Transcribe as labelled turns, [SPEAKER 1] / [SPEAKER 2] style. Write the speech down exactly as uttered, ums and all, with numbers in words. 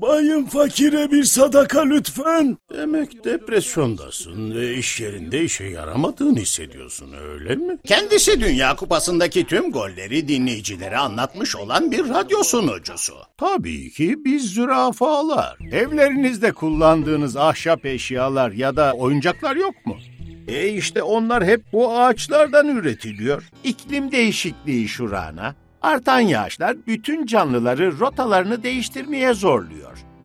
[SPEAKER 1] Bayım fakire bir sadaka lütfen. Demek depresyondasın ve iş yerinde işe yaramadığını hissediyorsun, öyle mi?
[SPEAKER 2] Kendisi Dünya Kupası'ndaki tüm golleri dinleyicilere anlatmış olan bir radyo sunucusu.
[SPEAKER 1] Tabii ki biz zürafalar. Evlerinizde kullandığınız ahşap eşyalar ya da oyuncaklar yok mu? E işte onlar hep bu ağaçlardan üretiliyor. İklim değişikliği şurana, artan yağışlar bütün canlıları rotalarını değiştirmeye zorluyor.